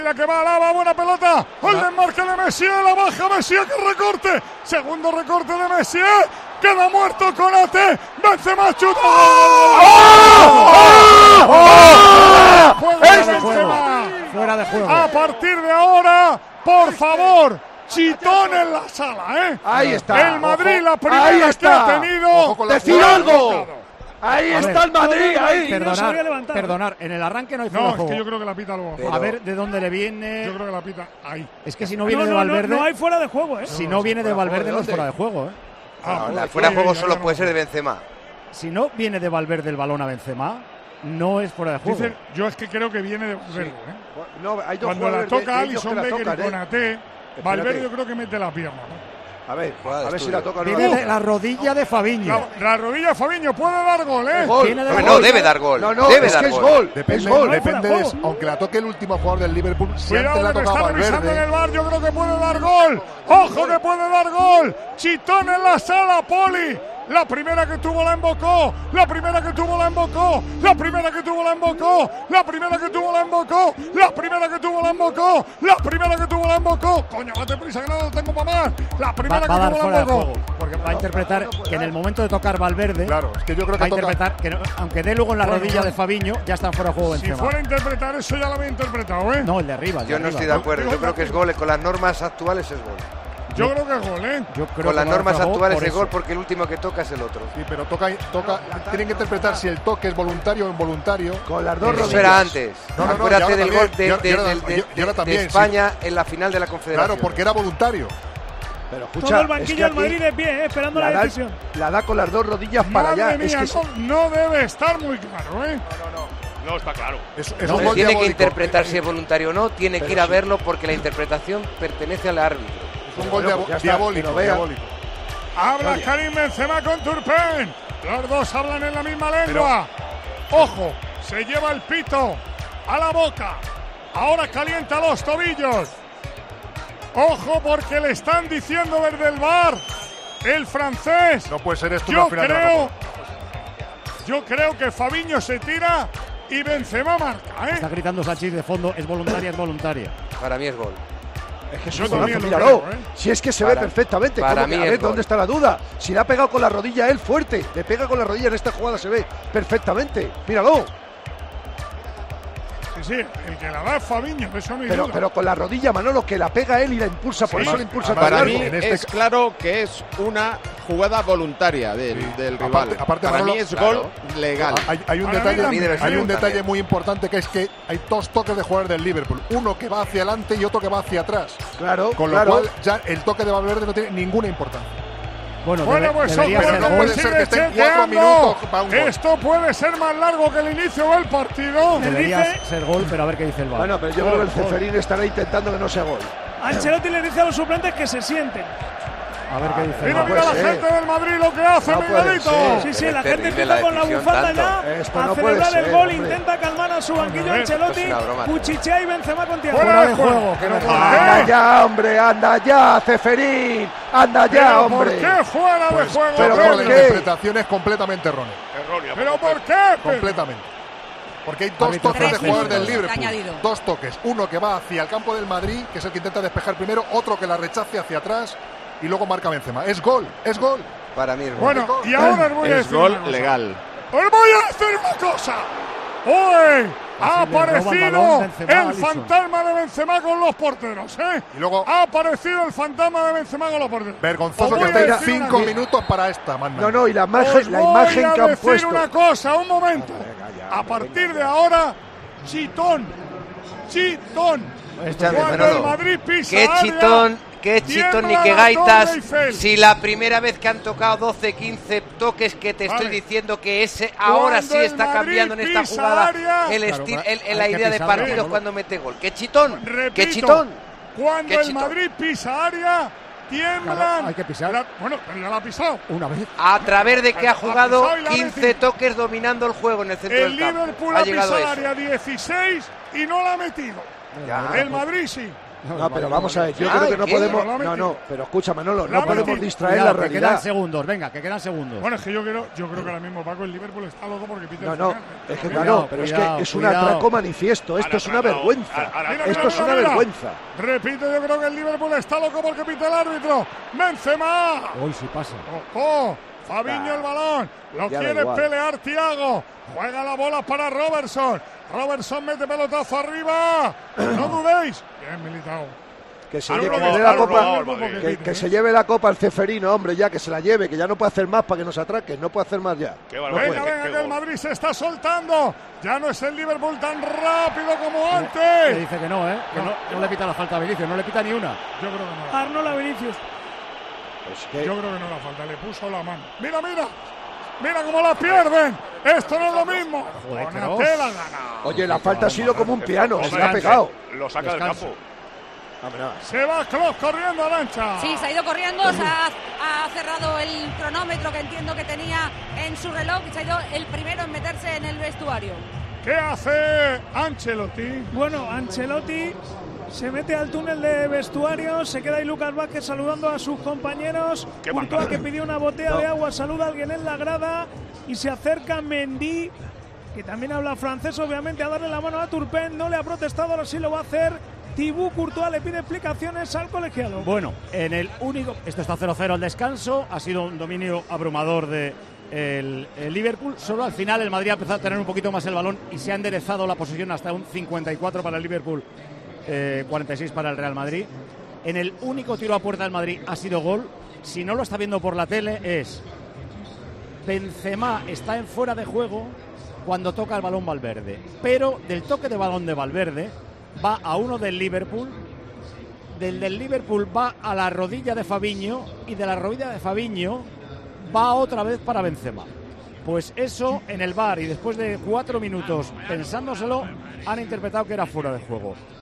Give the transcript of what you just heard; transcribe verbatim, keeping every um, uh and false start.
La que va, Alaba, buena pelota. El desmarque de Messi, la baja Messi, que recorte. Segundo recorte de Messi. Queda muerto Konate. Benzema chuta. Fuera de juego. A partir de ahora, por favor, chitón en la sala, ¿eh? Ahí está. El Madrid, Ojo. la primera Ahí que está. ha tenido. ¡Decir algo! Ahí A está ver, el Madrid, ahí. Perdonar, perdonar, en el arranque no hay fuera No, de es juego. que yo creo que la pita luego. Pero, a ver de dónde le viene. Yo creo que la pita ahí. Es que si no viene no, de no, Valverde. No, no hay fuera de juego, ¿eh? Si no viene de Valverde, no es fuera de juego, ¿eh? Ah, no, la fuera de juego solo puede ser de Benzema. Si no viene de Valverde el balón a Benzema, no es fuera de juego. Dicen, yo es que creo que viene de Valverde. ¿eh? No, hay dos Cuando la toca Alisson Becker y ¿eh? Konate, Valverde yo creo que mete la pierna, ¿no? A ver, a ver si la toca. Viene de la rodilla de Fabinho. La, la rodilla de Fabinho puede dar gol, ¿eh? Gol. Tiene de No, gol. no, debe dar gol. No, no, debe es dar que es gol. gol. Depende, es gol. depende fuera de, de juego. aunque la toque el último jugador del Liverpool, si antes Cuidado la que tocaba está revisando en Valverde. el bar, yo creo que puede dar gol. Ojo que puede dar gol. Chitón en la sala, Poli. La primera que tuvo la embocó. La primera que tuvo la embocó. La primera que tuvo la embocó. La primera que tuvo la embocó. La primera que tuvo la embocó. La primera que tuvo la embocó. Coño, date prisa que no lo tengo para más. La primera Va, va a dar que tuvo fuera la de embocó. juego. Porque va a interpretar que en el momento de tocar Valverde. Claro, es que yo creo Va a que toca. interpretar que no- aunque dé luego en la Bueno, rodilla de Fabinho, ya está fuera de juego Si Benzema. fuera a interpretar eso, ya lo había interpretado, ¿eh? No, el de arriba. el de Yo no arriba. estoy de acuerdo. Yo creo que es gol. Con las normas actuales es gol. Yo creo que es gol, ¿eh? Yo creo Con que las va a dar normas fuera de juego actuales por es eso. gol porque el último que toca es el otro. Sí, pero toca, toca, tienen que interpretar si el toque es voluntario o involuntario. Con las dos Eso rodillas. era antes. No, no, no, y Acuérdate ahora del también, gol de, y ahora- de- y ahora- del- y de- ahora de también, sí. España en la final de la Confederación. Claro, porque era voluntario. Pero escucha, Todo el es banquillo que del aquí Madrid de pie, eh, esperando la, la da, decisión. la da con las dos rodillas para Madre allá. mía, Es que no, no debe estar muy claro, ¿eh? No, está claro. Es, es No, un gol tiene que diabólico. interpretar si es voluntario o no, tiene que Pero ir a sí. verlo porque la interpretación pertenece al árbitro. Es un gol Bueno, diabo- pues ya está, diabólico. que lo vea. diabólico. Habla Karim Benzema con Turpin. Los dos hablan en la misma lengua. Ojo, se lleva el pito a la boca. Ahora calienta los tobillos. Ojo porque le están diciendo desde el bar el francés. No puede ser esto Yo una final de la creo, Copa. yo creo que Fabinho se tira y Benzema marca, ¿eh? Está gritando Sánchez de fondo, es voluntaria, es voluntaria. Para mí es gol. Es que es Yo un también golazo, lo míralo. creo, ¿eh? Si es que se Para- ve perfectamente. para ¿Cómo mí que? A es ver, gol. ¿dónde está la duda? Si le ha pegado con la rodilla él fuerte, le pega con la rodilla en esta jugada, se ve perfectamente. Míralo. Sí, sí, el que la da es Fabinho, eso no hay Pero, duda. pero con la rodilla, Manolo, que la pega él y la impulsa, por Sí, eso la impulsa además, tan Para largo. mí en este es ca- claro que es una jugada voluntaria del, Sí. del Aparte- rival. aparte, Para Manolo, mí es claro. gol legal. Hay, hay un Para mí detalle, también, hay sí, un detalle también. muy importante que es que hay dos toques de jugadores del Liverpool, uno que va hacia adelante y otro que va hacia atrás. Claro, Con lo claro. cual ya el toque de Valverde no tiene ninguna importancia. Bueno, Bueno, debe- pues debería ojo, ser no que gol. puede ser sigue que estén cuatro chequeando. minutos para un gol. Esto puede ser más largo que el inicio del partido. Debería dice- ser gol, pero a ver qué dice el V A R. Bueno, pero yo creo que el Ceferín estará intentando que no sea gol. Ancelotti le dice a los suplentes que se sienten. A ver qué dice el Mira, V A R. mira la puede ser. gente del Madrid lo que hace, No puede Miguelito. ser. Sí, sí, Pero la es gente terrible empieza la con la decisión, bufanda tanto. ya Esto a no puede celebrar el ser, gol. hombre. Intenta calmar a su banquillo Esto es Ancelotti. una broma. Cuchichea y Benzema con tiempo. Fuera Fuera de de juego. juego, que no ¿Por puede. Anda qué? ya, hombre, anda ya, Ceferín. Anda ya, ¿Pero hombre. ¿Por qué fuera de Pues, juego? pero pero ¿por la qué? interpretación es completamente errónea. Errónea. ¿Pero por qué? Completamente. Porque hay dos Árbitro toques de francés. jugadores del Tres minutos, Liverpool. añadido. Dos toques. Uno que va hacia el campo del Madrid, que es el que intenta despejar primero, otro que la rechace hacia atrás y luego marca Benzema. Es gol, es gol. Para mí es gol. Bueno, y ahora os voy a Es decir una gol cosa. legal. Os voy a decir una cosa. Hoy ha le roba el aparecido balón Benzema a el Alisson. fantasma de Benzema con los porteros, ¿eh? Y luego- ha aparecido el fantasma de Benzema con los porteros. Vergonzoso Os que voy a estéis decir una cinco cosa. minutos para esta, manda. No, no, y la Os imagen, la voy imagen a que han decir puesto. una cosa, un momento. Venga, ya, A partir de ahora, chitón, chitón. Escúchame, Cuando el Manolo. Madrid pisa Qué área, chitón, qué chitón ni tiembla qué la gaitas. Torre Eiffel. Si la primera vez que han tocado doce, quince toques que te estoy Vale. diciendo que ese ahora Cuando sí el está Madrid cambiando en esta pisa jugada área. el Claro, esti- va- el- el- hay la que idea de pisarlo, partido Manolo. cuando mete gol. Qué chitón, Repito, qué chitón. Cuando Qué el chitón. Madrid pisa área, tiemblan. Claro, hay que pisar. La- bueno, pero ya la ha pisado. Una vez. A través de que ha Ha jugado pisado y la ha quince metido. toques dominando el juego en el centro El del campo. Liverpool Ha ha llegado pisado a eso. área dieciséis y no la ha metido. Ya. El Madrid sí. No, pero vamos a ver, yo Ay, creo que no ¿qué? podemos. Lamenti. No, no, pero escucha, Manolo, no Lamenti. podemos distraer Cuidado, la que quedan realidad. segundos, venga, que quedan segundos. Bueno, es que yo creo, yo creo que ahora mismo, Paco, el Liverpool está loco porque pita No, el no, final. es que Cuidado, claro, pero es cuidado, que es un cuidado. atraco manifiesto. Esto es una vergüenza. Mira, Esto mira, es una mira, mira. vergüenza. Repito, yo creo que el Liverpool está loco porque pita el árbitro. Benzema. Hoy sí pasa. Ojo, Fabiño el balón. Lo Ya da quiere igual. pelear Thiago. Juega la bola para Robertson. Robertson mete pelotazo arriba. No dudéis. Bien, Militao. Que se, Ha lleve, que robado, le dé la ha robado el copa, Madrid. que, que se lleve la copa al Ceferino, hombre, ya que se la lleve, que ya no puede hacer más para que nos atraquen, no puede hacer más ya. No Venga, puede. venga, que el Madrid se está soltando. Ya no es el Liverpool tan rápido como Le antes. dice que no, ¿eh? Que no, no le pita la falta a Vinicius, no le pita ni una. Yo creo que no. Arnold a Vinicius. Es que- Yo creo que no la falta, le puso la mano. Mira, mira. Mira cómo la pierden. Esto no es lo mismo. Joder, Konaté Kroos. la gana. Oye, la falta ha sido como un piano, se Descanse. la ha pegado. Lo saca del Descanse. campo. Se va Kroos corriendo a la ancha. Sí, se ha ido corriendo, se ha, ha cerrado el cronómetro que entiendo que tenía en su reloj y se ha ido el primero en meterse en el vestuario. ¿Qué hace Ancelotti? Bueno, Ancelotti se mete al túnel de vestuario, se queda ahí Lucas Vázquez saludando a sus compañeros. Qué Courtois, banda. que pidió una botella No. de agua, saluda a alguien en la grada y se acerca Mendy, que también habla francés, obviamente, a darle la mano a Turpin. No le ha protestado, ahora sí lo va a hacer. Thibaut Courtois le pide explicaciones al colegiado. Bueno, en el único. Esto está cero cero al descanso. Ha sido un dominio abrumador de el, el Liverpool. Solo al final el Madrid ha empezado a tener un poquito más el balón y se ha enderezado la posesión hasta un cincuenta y cuatro para el Liverpool, eh, cuarenta y seis para el Real Madrid. En el único tiro a puerta del Madrid ha sido gol. Si no lo está viendo por la tele, es Benzema está en fuera de juego cuando toca el balón Valverde. Pero del toque de balón de Valverde va a uno del Liverpool, del del Liverpool va a la rodilla de Fabiño y de la rodilla de Fabiño va otra vez para Benzema. Pues eso en el V A R y después de cuatro minutos pensándoselo han interpretado que era fuera de juego.